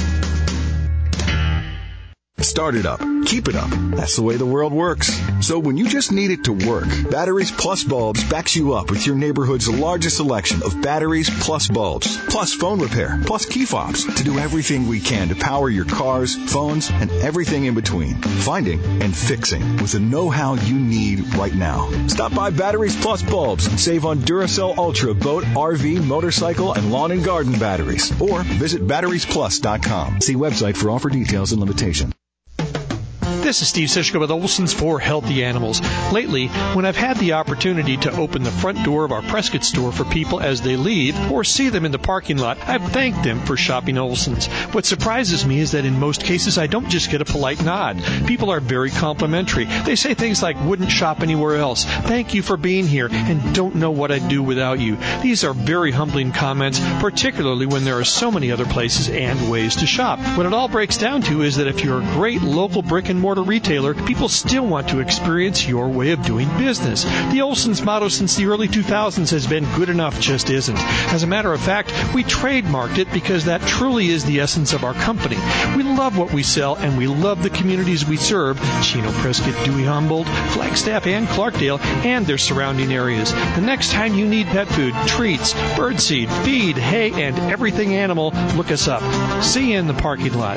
Start it up. Keep it up. That's the way the world works. So when you just need it to work, Batteries Plus Bulbs backs you up with your neighborhood's largest selection of batteries plus bulbs, plus phone repair, plus key fobs to do everything we can to power your cars, phones, and everything in between. Finding and fixing with the know-how you need right now. Stop by Batteries Plus Bulbs and save on Duracell Ultra boat, RV, motorcycle, and lawn and garden batteries. Or visit batteriesplus.com. See website for offer details and limitation.
This is Steve Sischko with Olson's for Healthy Animals. Lately, when I've had the opportunity to open the front door of our Prescott store for people as they leave or see them in the parking lot, I've thanked them for shopping Olson's. What surprises me is that in most cases, I don't just get a polite nod. People are very complimentary. They say things like, wouldn't shop anywhere else, thank you for being here, and don't know what I'd do without you. These are very humbling comments, particularly when there are so many other places and ways to shop. What it all breaks down to is that if you're a great local brick and mortar retailer, people still want to experience your way of doing business. The Olson's motto since the early 2000s has been good enough just isn't. As a matter of fact, we trademarked it because that truly is the essence of our company. We love what we sell and we love the communities we serve, Chino, Prescott, Dewey, Humboldt, Flagstaff, and Clarkdale, and their surrounding areas. The next time you need pet food, treats, birdseed, feed, hay, and everything animal, look us up. See you in the parking lot.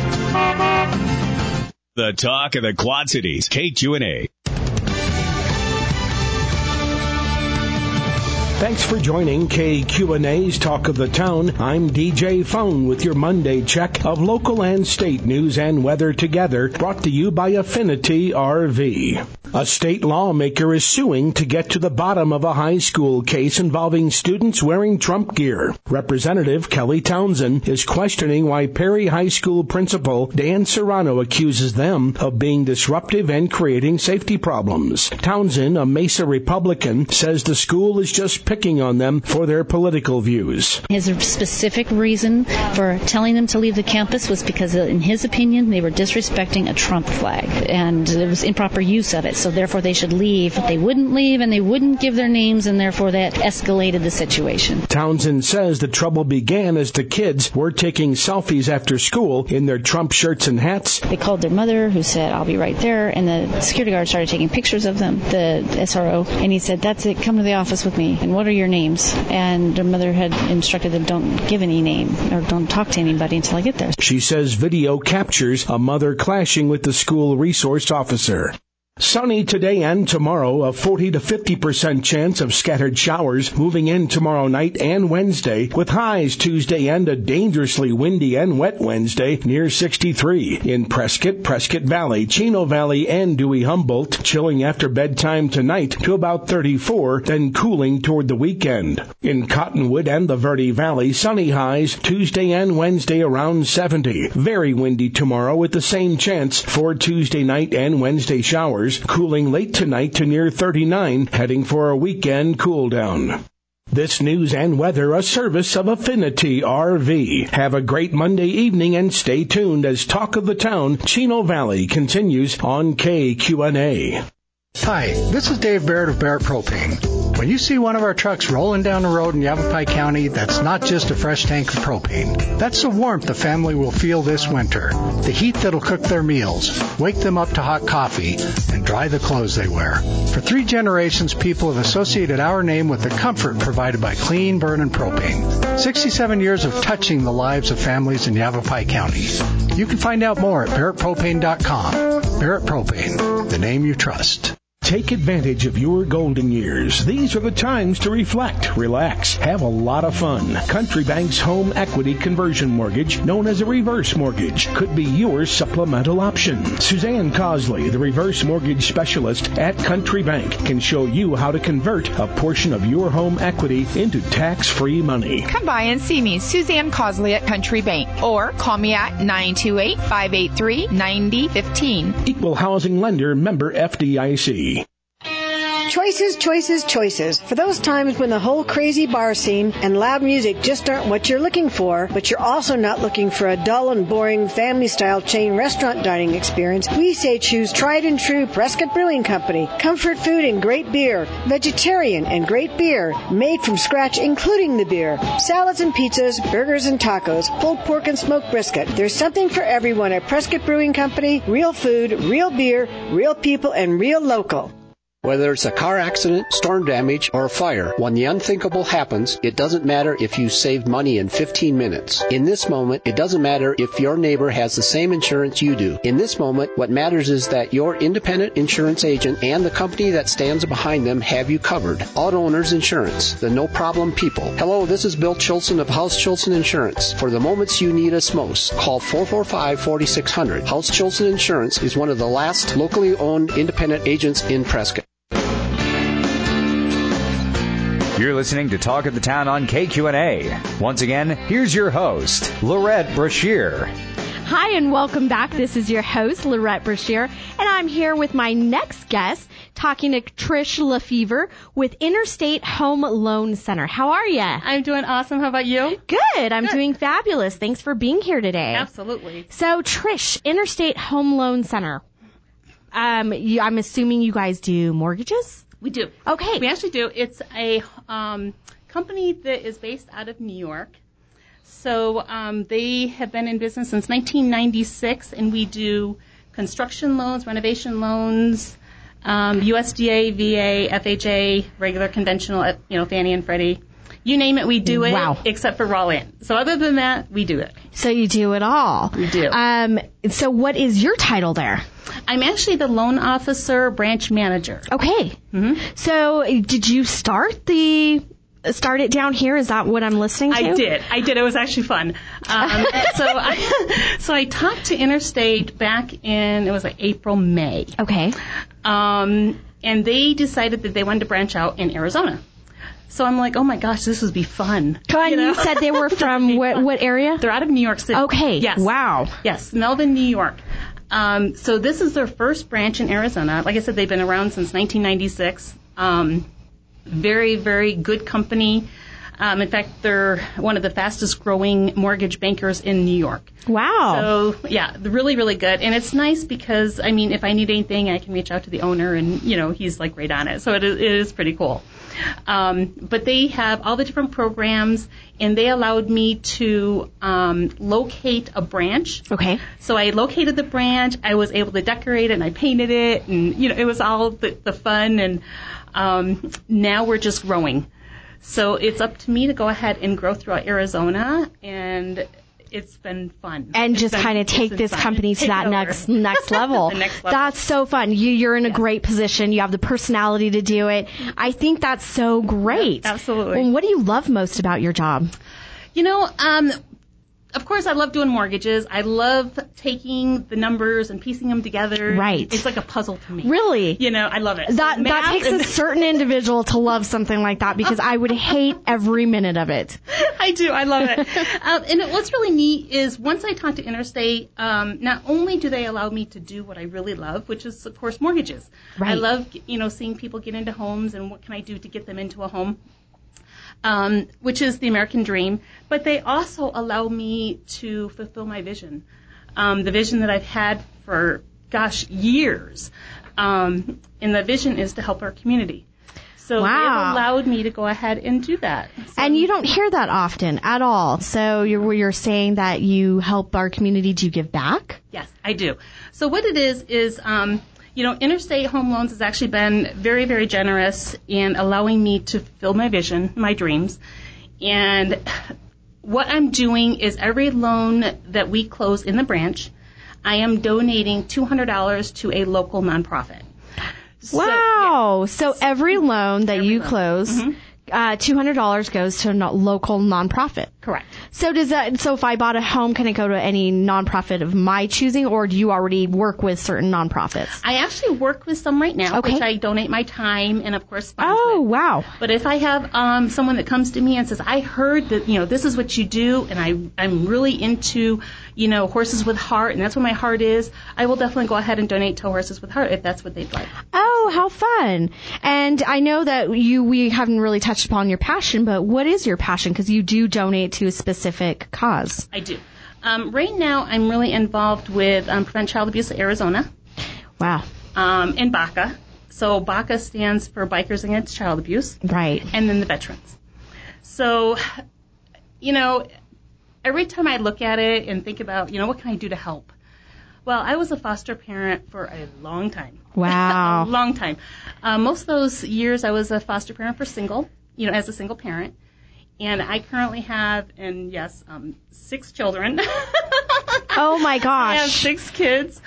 The talk of the Quad Cities, KQNA.
Thanks for joining KQNA's Talk of the Town. I'm DJ Phone with your Monday check of local and state news and weather together, brought to you by Affinity RV. A state lawmaker is suing to get to the bottom of a high school case involving students wearing Trump gear. Representative Kelly Townsend is questioning why Perry High School principal Dan Serrano accuses them of being disruptive and creating safety problems. Townsend, a Mesa Republican, says the school is just picking on them for their political views.
His specific reason for telling them to leave the campus was because, in his opinion, they were disrespecting a Trump flag, and it was improper use of it. so therefore they should leave. They wouldn't leave, and they wouldn't give their names, and therefore that escalated the situation.
Townsend says the trouble began as the kids were taking selfies after school in their Trump shirts and hats.
They called their mother, who said, I'll be right there, and the security guard started taking pictures of them, the SRO, and he said, that's it, come to the office with me, and what are your names? And their mother had instructed them, don't give any name, or don't talk to anybody until I get there.
She says video captures a mother clashing with the school resource officer. Sunny today and tomorrow, a 40 to 50% chance of scattered showers moving in tomorrow night and Wednesday, with highs Tuesday and a dangerously windy and wet Wednesday near 63. In Prescott, Prescott Valley, Chino Valley, and Dewey-Humboldt, chilling after bedtime tonight to about 34, then cooling toward the weekend. In Cottonwood and the Verde Valley, sunny highs Tuesday and Wednesday around 70. Very windy tomorrow with the same chance for Tuesday night and Wednesday showers. Cooling late tonight to near 39, heading for a weekend cool down. This news and weather a service of Affinity RV. Have a great Monday evening and stay tuned as Talk of the Town, Chino Valley continues on KQNA.
Hi, this is Dave Barrett of Barrett Propane. When you see one of our trucks rolling down the road in Yavapai County, that's not just a fresh tank of propane. That's the warmth the family will feel this winter. The heat that'll cook their meals, wake them up to hot coffee, and dry the clothes they wear. For 3 generations, people have associated our name with the comfort provided by clean, burning propane. 67 years of touching the lives of families in Yavapai County. You can find out more at barrettpropane.com. Barrett Propane, the name you trust.
Take advantage of your golden years. These are the times to reflect, relax, have a lot of fun. Country Bank's home equity conversion mortgage, known as a reverse mortgage, could be your supplemental option. Suzanne Cosley, the reverse mortgage specialist at Country Bank, can show you how to convert a portion of your home equity into tax-free money.
Come by and see me, Suzanne Cosley at Country Bank, or call me at 928-583-9015.
Equal housing lender, member FDIC.
Choices, choices, choices. For those times when the whole crazy bar scene and loud music just aren't what you're looking for, but you're also not looking for a dull and boring family-style chain restaurant dining experience, we say choose tried and true Prescott Brewing Company. Comfort food and great beer. Vegetarian and great beer. Made from scratch, including the beer. Salads and pizzas, burgers and tacos, pulled pork and smoked brisket. There's something for everyone at Prescott Brewing Company. Real food, real beer, real people, and real local.
Whether it's a car accident, storm damage, or a fire, when the unthinkable happens, it doesn't matter if you saved money in 15 minutes. In this moment, it doesn't matter if your neighbor has the same insurance you do. In this moment, what matters is that your independent insurance agent and the company that stands behind them have you covered. Auto Owners Insurance, the no-problem people. Hello, this is Bill Chilson of House Chilson Insurance. For the moments you need us most, call 445-4600. House Chilson Insurance is one of the last locally owned independent agents in Prescott.
You're listening to Talk of the Town on KQNA. Once again, here's your host, Lorette Brashear.
Hi, and welcome back. This is your host, Lorette Brashear, and I'm here with my next guest, talking to Trish Lefevre with Interstate Home Loan Center. How are you?
I'm doing awesome. How about you?
Good. I'm doing fabulous. Thanks for being here today.
Absolutely.
So, Trish, Interstate Home Loan Center. I'm assuming you guys do mortgages?
We do.
Okay.
We actually do. It's a company that is based out of New York. So they have been in business since 1996, and we do construction loans, renovation loans, USDA, VA, FHA, regular conventional, Fannie and Freddie. You name it, we do it.
Wow.
Except for raw land. So other than that, we do it.
So you do it all.
We do.
So what is your title there?
I'm actually the loan officer branch manager.
Okay.
Mm-hmm.
So did you start it down here? Is that what I'm listening to?
I did. It was actually fun. So I talked to Interstate back in, it was like April, May.
Okay.
And they decided that they wanted to branch out in Arizona. So I'm like, oh my gosh, this would be fun.
You said they were from what area?
They're out of New York City.
Okay.
Yes.
Wow.
Yes, Melvin, New York. So this is their first branch in Arizona. Like I said, they've been around since 1996. Very, very good company. In fact, they're one of the fastest growing mortgage bankers in New York.
Wow.
So, yeah, really, really good. And it's nice because, I mean, if I need anything, I can reach out to the owner and, he's like right on it. So it is pretty cool. But they have all the different programs, and they allowed me to locate a branch.
Okay.
So I located the branch. I was able to decorate it, and I painted it, and, it was all the fun. And now we're just growing. So it's up to me to go ahead and grow throughout Arizona, and it's been fun.
And just kind of take this company to that next level.
The next level.
That's so fun. You're in a great position. You have the personality to do it. I think that's so great.
Yep, absolutely.
Well, what do you love most about your job?
Of course, I love doing mortgages. I love taking the numbers and piecing them together.
Right.
It's like a puzzle to me.
Really?
I love it.
That takes a certain individual to love something like that, because I would hate every minute of it.
I do. I love it. And what's really neat is once I talk to Interstate, not only do they allow me to do what I really love, which is, of course, mortgages.
Right.
I love, seeing people get into homes and what can I do to get them into a home. Which is the American dream, but they also allow me to fulfill my vision, the vision that I've had for, years. And the vision is to help our community. So they've allowed me to go ahead and do that. So,
and you don't hear that often at all. So you're saying that you help our community. Do you give back?
Yes, I do. So what it is Interstate Home Loans has actually been very, very generous in allowing me to fulfill my vision, my dreams. And what I'm doing is every loan that we close in the branch, I am donating $200 to a local nonprofit.
Wow. So every loan that you close, $200 goes to a local nonprofit.
Correct.
So if I bought a home, can it go to any nonprofit of my choosing, or do you already work with certain nonprofits?
I actually work with some right now, which I donate my time and, of course, funds with.
Wow.
But if I have someone that comes to me and says, I heard that, this is what you do, and I'm really into, Horses with Heart, and that's what my heart is, I will definitely go ahead and donate to Horses with Heart if that's what they'd like.
Oh, how fun. And I know that we haven't really touched upon your passion, but what is your passion? Because you do donate to a specific cause.
I do. Right now, I'm really involved with Prevent Child Abuse Arizona.
Wow.
And BACA. So BACA stands for Bikers Against Child Abuse.
Right.
And then the veterans. So, every time I look at it and think about, what can I do to help? Well, I was a foster parent for a long time.
Wow.
A long time. Most of those years I was a foster parent for single, as a single parent. And I currently have, 6 children.
Oh, my gosh.
I have 6 kids.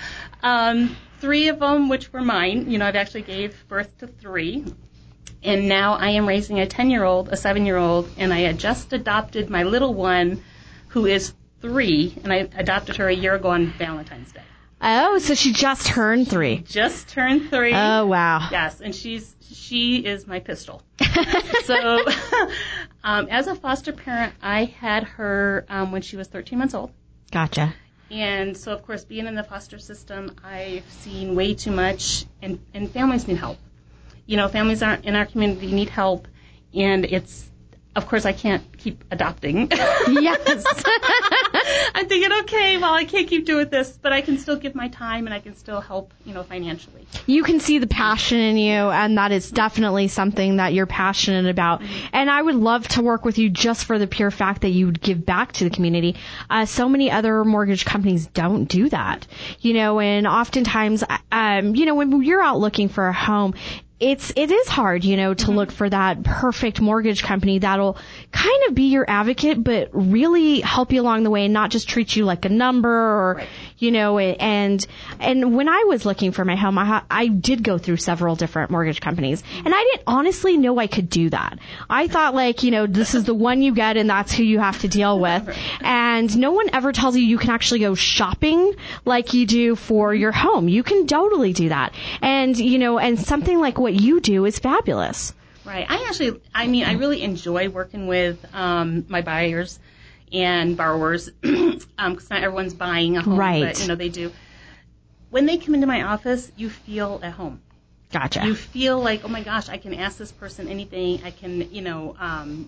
3 of them, which were mine. I've actually gave birth to 3. And now I am raising a 10-year-old, a 7-year-old, and I had just adopted my little one, who is 3, and I adopted her a year ago on Valentine's Day.
Oh, so she just turned 3.
Just turned 3.
Oh, wow.
Yes, and she is my pistol. So, as a foster parent, I had her when she was 13 months old.
Gotcha.
And so, of course, being in the foster system, I've seen way too much, and families need help. Families in our community need help, and of course, I can't keep adopting.
Yes.
I'm thinking, okay, well, I can't keep doing this, but I can still give my time and I can still help, financially.
You can see the passion in you, and that is definitely something that you're passionate about. And I would love to work with you just for the pure fact that you would give back to the community. So many other mortgage companies don't do that. And oftentimes, when you're out looking for a home, it is hard, to look for that perfect mortgage company that'll kind of be your advocate, but really help you along the way and not just treat you like a number or, and when I was looking for my home, I did go through several different mortgage companies, and I didn't honestly know I could do that. I thought this is the one you get and that's who you have to deal with. And no one ever tells you can actually go shopping like you do for your home. You can totally do that. And, and something like what you do is fabulous.
Right. I really enjoy working with my buyers and borrowers because not everyone's buying a home,
right.
But, they do. When they come into my office, you feel at home.
Gotcha.
You feel like, oh, my gosh, I can ask this person anything. I can,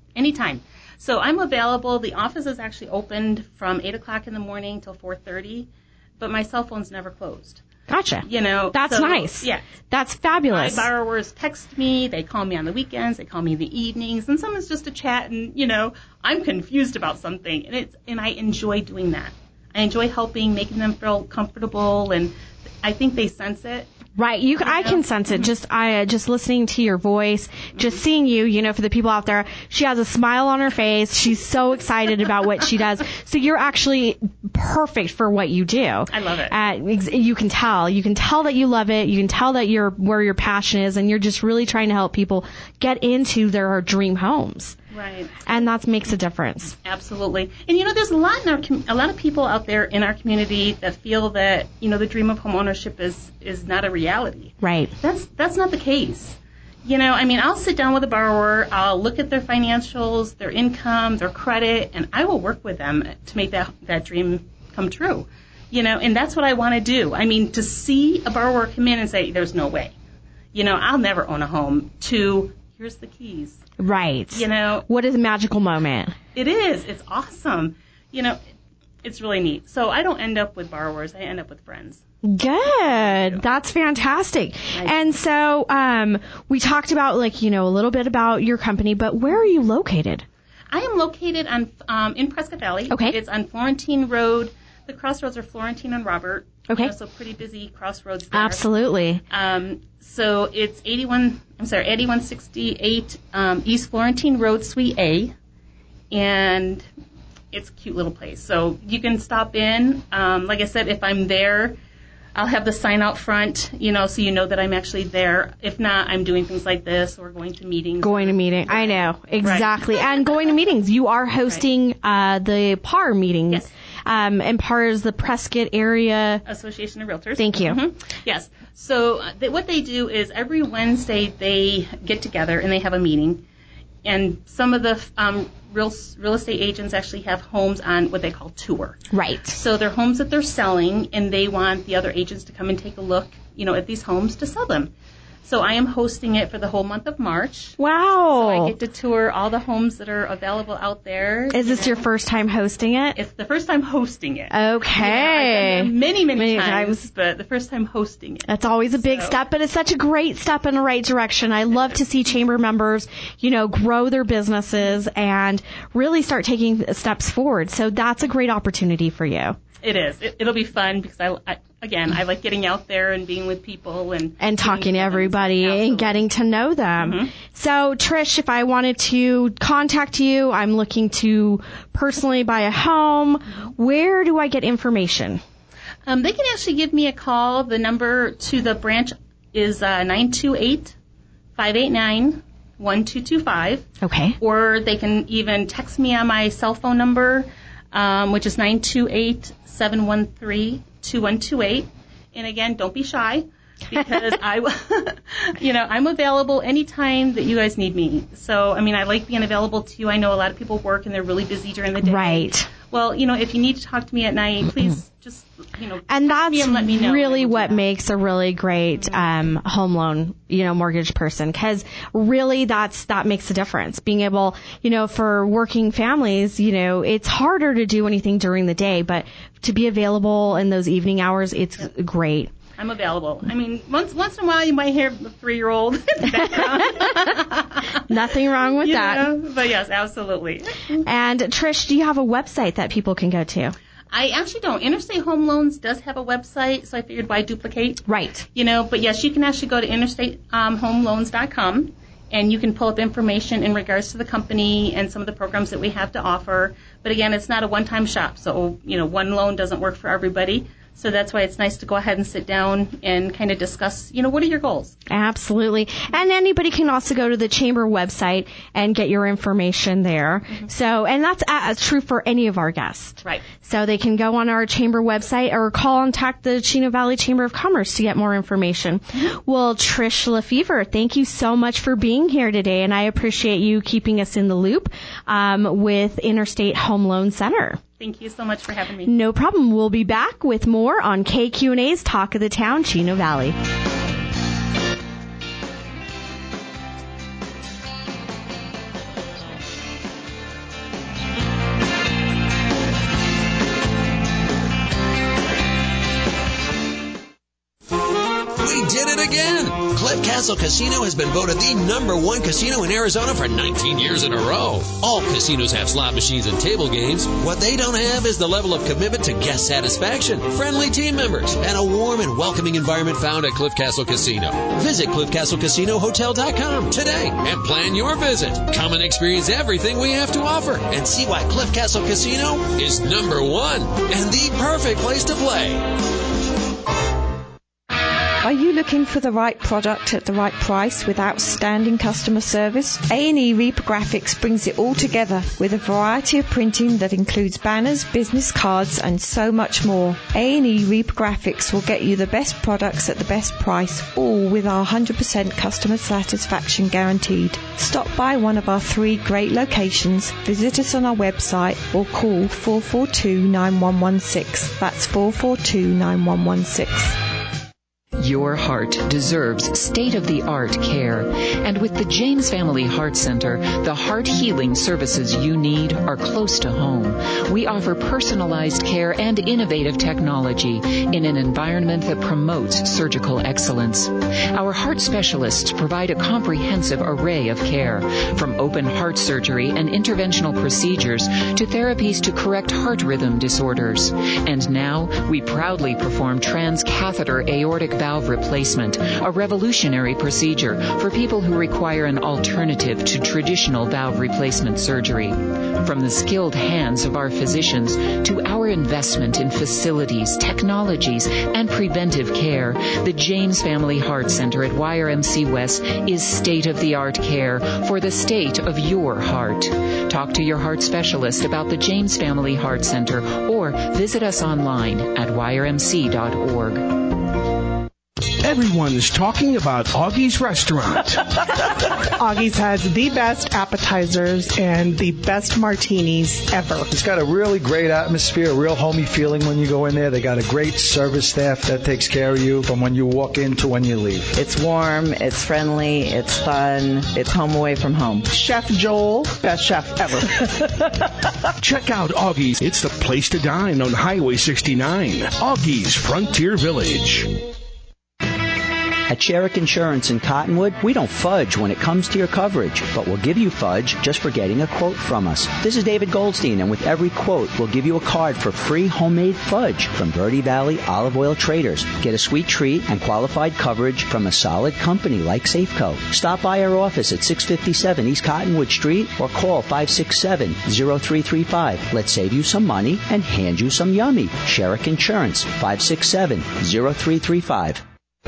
Anytime. So I'm available. The office is actually opened from 8 o'clock in the morning till 4:30, but my cell phone's never closed.
Gotcha.
That's
nice.
Yeah.
That's fabulous.
My borrowers text me. They call me on the weekends. They call me in the evenings. And sometimes just to chat and, I'm confused about something. And I enjoy doing that. I enjoy helping, making them feel comfortable, and I think they sense it.
Right. I can sense it. Just listening to your voice, just seeing you, for the people out there, she has a smile on her face. She's so excited about what she does. So you're actually perfect for what you do.
I love it.
You can tell that you love it. You can tell that where your passion is, and you're just really trying to help people get into their dream homes.
Right.
And that makes a difference.
Absolutely. And there's a lot of people out there in our community that feel that, the dream of homeownership is not a reality.
Right.
That's not the case. I'll sit down with a borrower, I'll look at their financials, their income, their credit, and I will work with them to make that dream come true. And that's what I want to do. To see a borrower come in and say, there's no way. I'll never own a home, to here's the keys.
Right. What is a magical moment?
It is. It's awesome. It's really neat. So I don't end up with borrowers. I end up with friends.
Good. That's fantastic. And so we talked about, a little bit about your company, but where are you located?
I am located in Prescott Valley.
Okay.
It's on Florentine Road. The crossroads are Florentine and Robert.
Okay.
So pretty busy crossroads there.
Absolutely.
So it's 8168 East Florentine Road, Suite A, and it's a cute little place. So you can stop in. Like I said, if I'm there, I'll have the sign out front, so you know that I'm actually there. If not, I'm doing things like this or going to meetings.
I know. Exactly. Right. And going to meetings. You are hosting the PAR meetings.
Yes.
And PAR is the Prescott Area
Association of Realtors.
Thank you.
Mm-hmm. Yes. So what they do is every Wednesday they get together and they have a meeting. And some of the real estate agents actually have homes on what they call tour.
Right.
So they're homes that they're selling, and they want the other agents to come and take a look, at these homes to sell them. So I am hosting it for the whole month of March.
Wow.
So I get to tour all the homes that are available out there.
Is this your first time hosting it?
It's the first time hosting it.
Okay.
I've done it many times, but the first time hosting it.
That's always a big step, but it's such a great step in the right direction. I love to see chamber members, grow their businesses and really start taking steps forward. So that's a great opportunity for you.
It is. It'll be fun because I like getting out there and being with people and
talking to everybody and getting to know them.
Mm-hmm.
So, Trish, if I wanted to contact you, I'm looking to personally buy a home. Where do I get information?
They can actually give me a call. The number to the branch is 928-589-1225.
Okay.
Or they can even text me on my cell phone number, which is 928-713-2128. And again, don't be shy because I'm available anytime that you guys need me. So, I like being available to you. I know a lot of people work and they're really busy during the day.
Right.
Well, if you need to talk to me at night, please just,
and that's
me and let me know.
Really what makes a really great home loan, mortgage person, because really that makes a difference. Being able, for working families, it's harder to do anything during the day, but to be available in those evening hours, it's great.
I'm available. Once in a while you might hear the 3-year-old in the background.
Nothing wrong with that.
But yes, absolutely.
And Trish, do you have a website that people can go to?
I actually don't. Interstate Home Loans does have a website, so I figured why duplicate?
Right.
But yes, you can actually go to interstatehomeloans.com and you can pull up information in regards to the company and some of the programs that we have to offer. But again, it's not a one-time shop, so one loan doesn't work for everybody. So that's why it's nice to go ahead and sit down and kind of discuss, what are your goals?
Absolutely. And anybody can also go to the chamber website and get your information there.
Mm-hmm.
So, and that's true for any of our guests.
Right.
So they can go on our chamber website or contact the Chino Valley Chamber of Commerce to get more information. Mm-hmm. Well, Trish Lefevre, thank you so much for being here today, and I appreciate you keeping us in the loop with Interstate Home Loan Center.
Thank you so much for having me.
No problem. We'll be back with more on KQ&A's Talk of the Town, Chino Valley.
did it again. Cliff Castle Casino has been voted the number one casino in Arizona for 19 years in a row. All casinos have slot machines and table games. What they don't have is the level of commitment to guest satisfaction, friendly team members, and a warm and welcoming environment found at Cliff Castle Casino. Visit CliffCastleCasinoHotel.com today and plan your visit. Come and experience everything we have to offer and see why Cliff Castle Casino is number one and the perfect place to play.
Are you looking for the right product at the right price with outstanding customer service? A&E Reprographics brings it all together with a variety of printing that includes banners, business cards, and so much more. A&E Reprographics will get you the best products at the best price, all with our 100% customer satisfaction guaranteed. Stop by one of our 3 great locations, visit us on our website, or call 442-9116. That's 442-9116.
Your heart deserves state-of-the-art care. And with the James Family Heart Center, the heart healing services you need are close to home. We offer personalized care and innovative technology in an environment that promotes surgical excellence. Our heart specialists provide a comprehensive array of care, from open heart surgery and interventional procedures to therapies to correct heart rhythm disorders. And now, we proudly perform transcatheter aortic valve replacement, a revolutionary procedure for people who require an alternative to traditional valve replacement surgery. From the skilled hands of our physicians to our investment in facilities, technologies, and preventive care, the James Family Heart Center at YRMC West is state-of-the-art care for the state of your heart. Talk to your heart specialist about the James Family Heart Center or visit us online at yrmc.org.
Everyone is talking about Augie's Restaurant.
Augie's has the best appetizers and the best martinis ever.
It's got a really great atmosphere, a real homey feeling when you go in there. They got a great service staff that takes care of you from when you walk in to when you leave.
It's warm, it's friendly, it's fun, it's home away from home.
Chef Joel, best chef ever.
Check out Augie's. It's the place to dine on Highway 69. Augie's Frontier Village.
At Sherrick Insurance in Cottonwood, we don't fudge when it comes to your coverage, but we'll give you fudge just for getting a quote from us. This is David Goldstein, and with every quote, we'll give you a card for free homemade fudge from Verde Valley Olive Oil Traders. Get a sweet treat and qualified coverage from a solid company like Safeco. Stop by our office at 657 East Cottonwood Street or call 567-0335. Let's save you some money and hand you some yummy. Sherrick Insurance, 567-0335.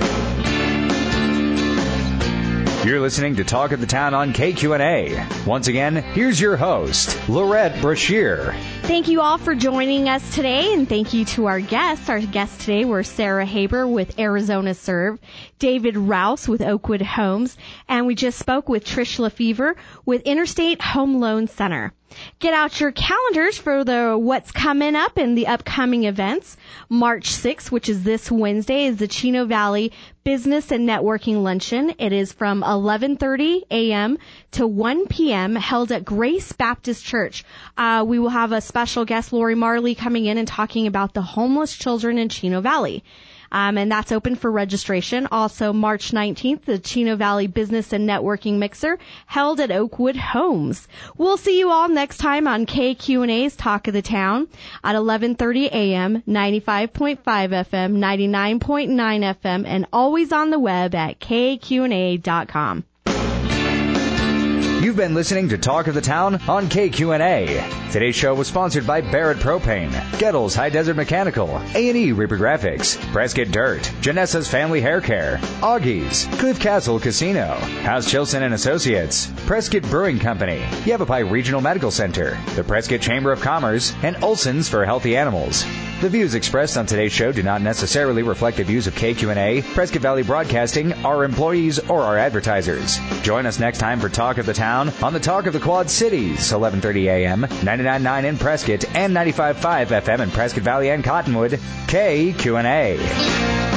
You're listening to Talk of the Town on KQNA. Once again, here's your host, Lorette Brashear.
Thank you all for joining us today, and thank you to our guests. Our guests today were Sarah Haber with Arizona Serve, David Rouse with Oakwood Homes, and we just spoke with Trish Lefevre with Interstate Home Loan Center. Get out your calendars for what's coming up and the upcoming events. March 6th, which is this Wednesday, is the Chino Valley Business and Networking Luncheon. It is from 11:30 a.m. to 1 p.m. held at Grace Baptist Church. We will have a special guest, Lori Marley, coming in and talking about the homeless children in Chino Valley. And that's open for registration. Also, March 19th, the Chino Valley Business and Networking Mixer held at Oakwood Homes. We'll see you all next time on KQNA's Talk of the Town at 11:30 a.m., 95.5 FM, 99.9 FM, and always on the web at kqna.com.
You've been listening to Talk of the Town on KQNA. Today's show was sponsored by Barrett Propane, Gettles High Desert Mechanical, A&E Reprographics, Prescott Dirt, Janessa's Family Hair Care, Augie's, Cliff Castle Casino, House Chilson and Associates, Prescott Brewing Company, Yavapai Regional Medical Center, the Prescott Chamber of Commerce, and Olson's for Healthy Animals. The views expressed on today's show do not necessarily reflect the views of KQNA, Prescott Valley Broadcasting, our employees, or our advertisers. Join us next time for Talk of the Town on the Talk of the Quad Cities, 11:30 a.m., 99.9 in Prescott, and 95.5 FM in Prescott Valley and Cottonwood, KQNA.